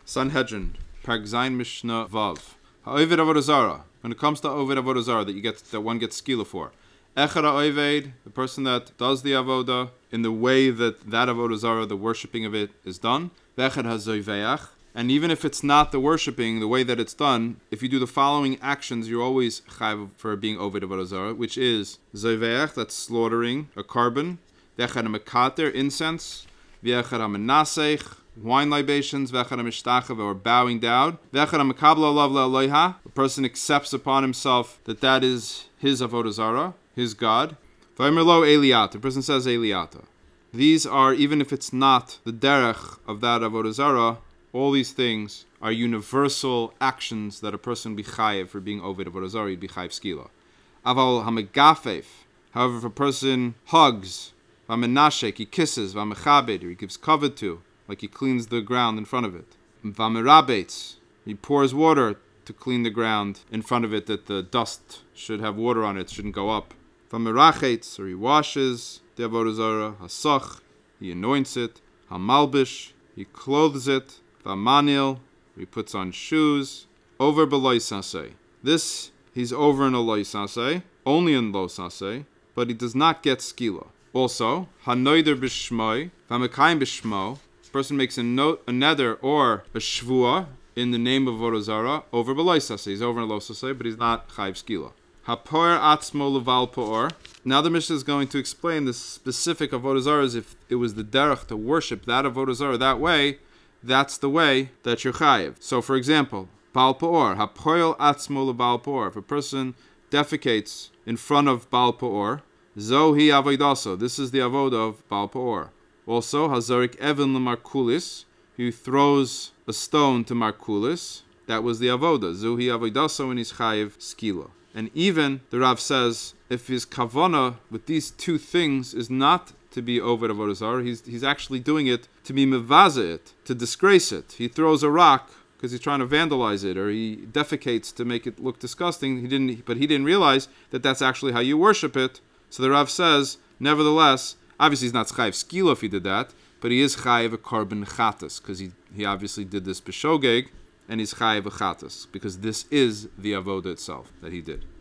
Sanhedrin, Perek Zayin Mishnah Vav. Ha'oved avodah zara. When it comes to oved avodah zara that one gets skila for. Echad ha'oved, the person that does the avodah in the way that avodah zara, the worshipping of it, is done. V'echad ha'zoveach. And even if it's not the worshipping, the way that it's done, if you do the following actions, you're always chayv for being oved avodah zara, which is zoveach, that's slaughtering a carbon. V'echad ha'mekater, incense. V'echad ha'menasech, wine libations, v'echad ha'mishtachav, or bowing down. V'echad ha'mekabel olav le'aloha, a person accepts upon himself that is his avodah zara, his God. V'omer lo eliyata, the person says eliyata. These are, even if it's not the derech of that avodah zara, all these things are universal actions that a person be chayev for being oved avodah zara, he'd be chayev skila. Aval ha'megafef, however, if a person hugs, v'amenashek, he kisses, v'amechabed, or he gives kavod to, like he cleans the ground in front of it. V'amerabetz, he pours water to clean the ground in front of it, that the dust should have water on it, shouldn't go up. V'amerachetz, or he washes the avodah zara. Hasach, he anoints it. Hamalbish, he clothes it. V'amanil, he puts on shoes. Over beloy saseh. This, he's over in a loy saseh, only in lo saseh, but he does not get skila. Also, hanoider b'shmoi, v'amekayim b'shmo, person makes a nether or a shvua in the name of avodah zara over beloy saseh. He's over in lo saseh, but he's not chayv skila. Hapoer atzmo leval poor. Now the Mishnah is going to explain the specific avodah zara, as if it was the derech to worship that avodah zara that way. That's the way that you're chayiv. So, for example, Baal Peor, hapoel atzmo leval poor. If a person defecates in front of Baal Peor, zohi avodaso. This is the avodah of Baal Peor. Also, hazarik even lemarkulis, who throws a stone to markulis. That was the avodah. Zohi avodaso, and he's chayiv skila. And even the Rav says, if his kavana with these two things is not to be oved avodah zara, he's actually doing it to be mevaze it, to disgrace it. He throws a rock because he's trying to vandalize it, or he defecates to make it look disgusting. But he didn't realize that that's actually how you worship it. So the Rav says, nevertheless, obviously he's not chayiv skila if he did that, but he is chayiv a carbon chatas, because he obviously did this b'shogeg, and he's chayiv a chatas, because this is the avodah itself that he did.